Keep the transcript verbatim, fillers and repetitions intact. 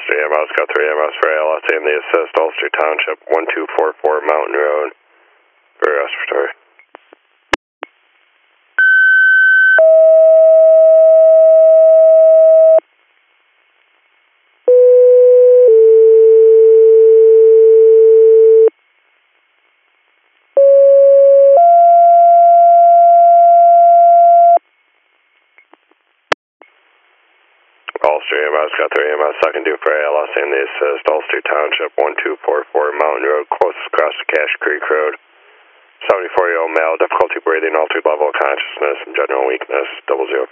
Ulster E M S, got three E M S for A L S, aim the assist, Ulster Township, one two four four Mountain Road, for respiratory. Ulster E M S, got three E M S, second due for A L S, aim the assist, Ulster Township, one two four four Mountain Road, closest across the Cache Creek Road. seventy-four-year-old male, difficulty breathing, altered level of consciousness, and general weakness, double zero